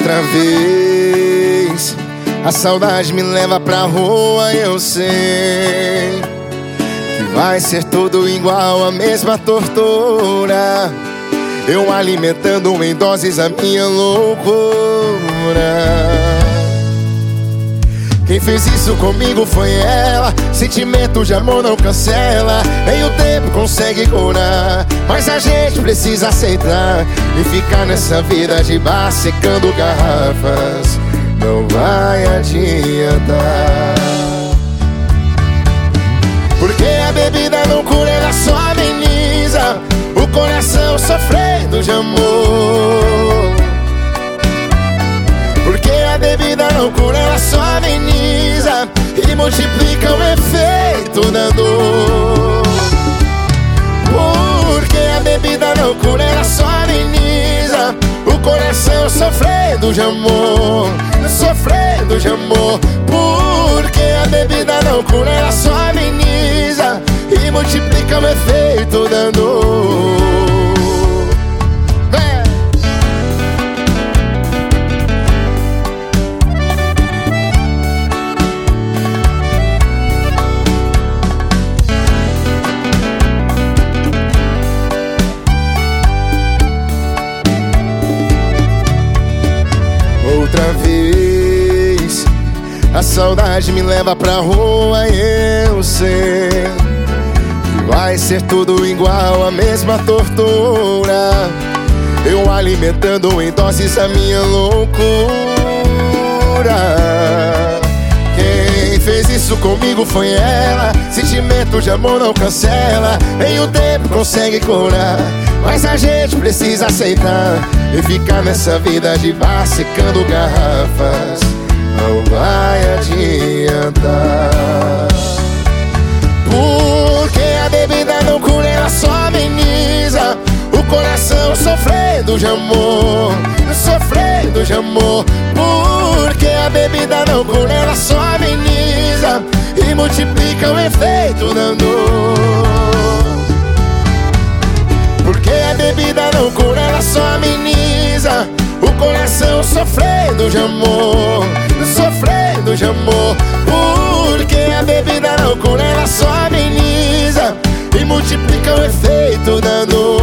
Outra vez a saudade me leva pra rua, eu sei que vai ser tudo igual, a mesma tortura. Eu alimentando em doses a minha loucura. Quem fez isso comigo foi ela. Sentimento de amor não cancela, nem o tempo consegue curar. Mas a gente precisa aceitar e ficar nessa vida de bar secando garrafas. Não vai adiantar, porque a bebida não cura, ela só ameniza o coração sofrendo de amor. Porque a bebida não cura, ela só ameniza e multiplica o efeito da dor. Porque a bebida não cura, ela só ameniza o coração sofrendo de amor, sofrendo de amor. Porque a bebida não cura, ela só ameniza e multiplica o efeito da dor. Outra vez a saudade me leva pra rua, eu sei que vai ser tudo igual, a mesma tortura. Eu alimentando em doses a minha loucura. Quem fez isso comigo foi ela. Sentimento de amor não cancela, nem o tempo consegue curar. Mas a gente precisa aceitar e ficar nessa vida de bar secando garrafas. Não vai adiantar, porque a bebida não cura, ela só ameniza o coração sofrendo de amor, sofrendo de amor. Porque a bebida não cura, ela só ameniza e multiplica o efeito da dor. Porque a bebida não cura, ela só ameniza o coração sofrendo de amor, sofrendo de amor. Porque a bebida não cura, ela só ameniza e multiplica o efeito da dor.